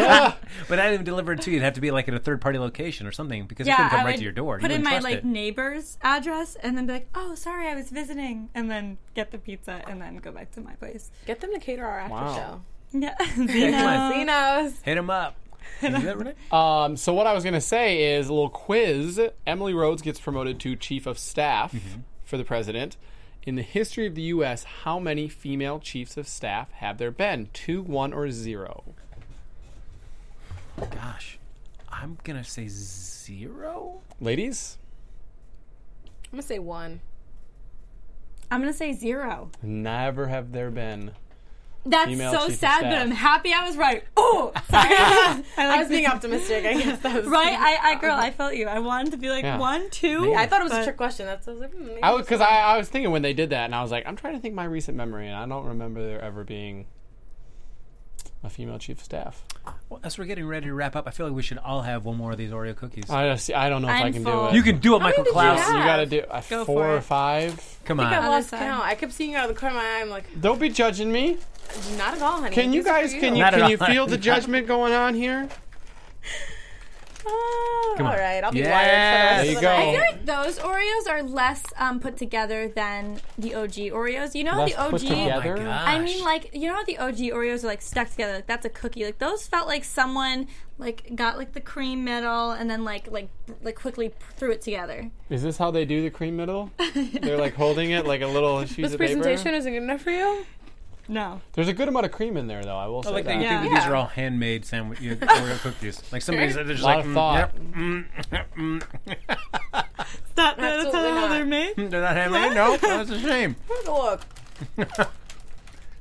not even delivered to you. It'd have to be like at a third party location or something because it yeah, couldn't come I right would to your door. You put in wouldn't my trust like it. neighbor's address and then be like, "Oh, sorry, I was visiting," and then get the pizza and then go back to my place. Get them to cater our after Wow. show. Yeah, Come on. Zeno. Xenos. Hit him up. Can you do that, Renee? Um, so what I was going to say is a little quiz. Emily Rhodes gets promoted to chief of staff for the president. In the history of the U S, how many female chiefs of staff have there been? Two, one, or zero? Gosh, I'm gonna say zero. Ladies? I'm going to say one. I'm gonna say zero. Never have there been. That's Female so chief of sad, but staff. I'm happy I was right. Oh, sorry. I, I like was being optimistic, I guess. That was right. I, I, girl, I felt you. I wanted to be like Yeah. one, two. Yeah, I thought it was but- a trick question. That's I was like, hmm, maybe I was it's because one. I, I was thinking when they did that, and I was like, I'm trying to think my recent memory, and I don't remember there ever being a female chief of staff. Well, as we're getting ready to wrap up, I feel like we should all have one more of these Oreo cookies. I just, I don't know if I'm I can full. do it. you can do it, How many Michael did you Klaus. have? You gotta do uh, Go four for or it. five. Come I think I on. lost side. count. I kept seeing you out of the corner of my eye. I'm like, Don't be judging me. not at all, honey. Can you These are guys? for Can you Not at can you all. feel the judgment going on here? Oh, Come on. all right, I'll be Yes. wired for the rest There of you the go. I night. feel like those Oreos are less um, put together than the O G Oreos. You know how Less the O put G. together? Oh my gosh. I mean, like, you know how the O G Oreos are like stuck together? Like that's a cookie. Like those felt like someone like got like the cream middle and then like like like quickly threw it together. Is this how they do the cream middle? They're like holding it like a little piece This of paper. presentation isn't good enough for you? No. There's a good amount of cream in there, though. I will I say like that that. you Yeah. think that these Yeah. are all handmade sandwich you know, Oreo cookies. Like somebody's they're just Lot like of mm, thought. yep, mm, mm. That, that's Absolutely how not. they're made. They're not handmade. No, that's a shame. Take a look.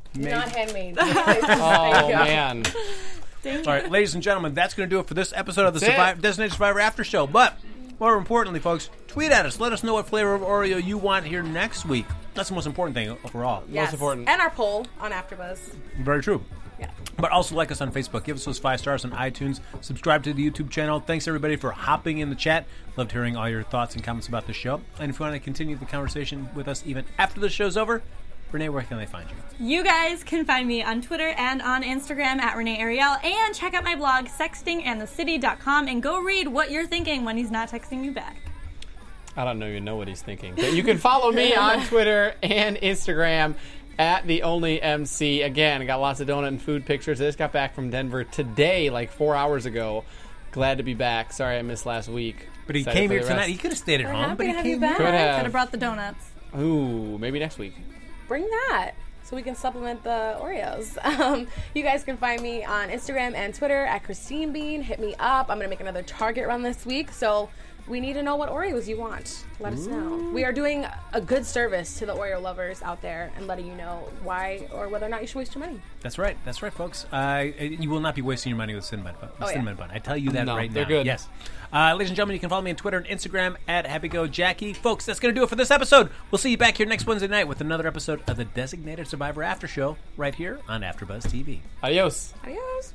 Not handmade. Oh, man. All right, ladies and gentlemen, that's going to do it for this episode of the That's it. Survivor, Designated Survivor After Show. But more importantly, folks, tweet at us. Let us know what flavor of Oreo you want here next week. That's the most important thing overall. Yes. Most important. And our poll on AfterBuzz. Very true. Yeah. But also like us on Facebook. Give us those five stars on iTunes. Subscribe to the YouTube channel. Thanks, everybody, for hopping in the chat. Loved hearing all your thoughts and comments about the show. And if you want to continue the conversation with us even after the show's over, Renee, where can they find you? You guys can find me on Twitter and on Instagram at Renee Ariel, and check out my blog, sexting and the city dot com, and go read what you're thinking when he's not texting you back. I don't even know what he's thinking. But you can follow me on Twitter and Instagram at the Only M C. Again, I got lots of donut and food pictures. I just got back from Denver today, like four hours ago. Glad to be back. Sorry I missed last week. But he Excited came for here the tonight. rest. He could have stayed at We're home, happy but he to have you came back. here. Could have. Could have brought the donuts. Ooh, maybe next week. Bring that so we can supplement the Oreos. Um, you guys can find me on Instagram and Twitter at Christine Bean. Hit me up. I'm going to make another Target run this week, so we need to know what Oreos you want. Let us know. We are doing a good service to the Oreo lovers out there and letting you know why or whether or not you should waste your money. That's right. That's right, folks. Uh, you will not be wasting your money with Cinnamon Bun. Oh, yeah. Cinnamon Bun. I tell you that No, right they're now. good. Yes. Uh, ladies and gentlemen, you can follow me on Twitter and Instagram at HappyGoJackie. Folks, that's going to do it for this episode. We'll see you back here next Wednesday night with another episode of the Designated Survivor After Show right here on AfterBuzz T V. Adios. Adios.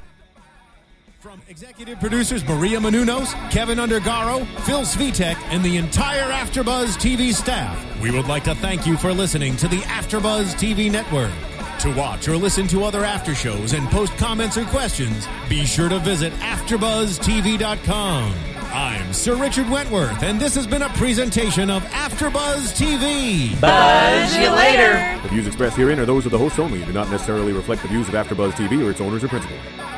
From executive producers Maria Menounos, Kevin Undergaro, Phil Svitek, and the entire AfterBuzz T V staff, we would like to thank you for listening to the AfterBuzz T V network. To watch or listen to other after shows and post comments or questions, be sure to visit after buzz T V dot com. I'm Sir Richard Wentworth, and this has been a presentation of AfterBuzz T V. Buzz you later. The views expressed herein are those of the hosts only and do not necessarily reflect the views of AfterBuzz T V or its owners or principals.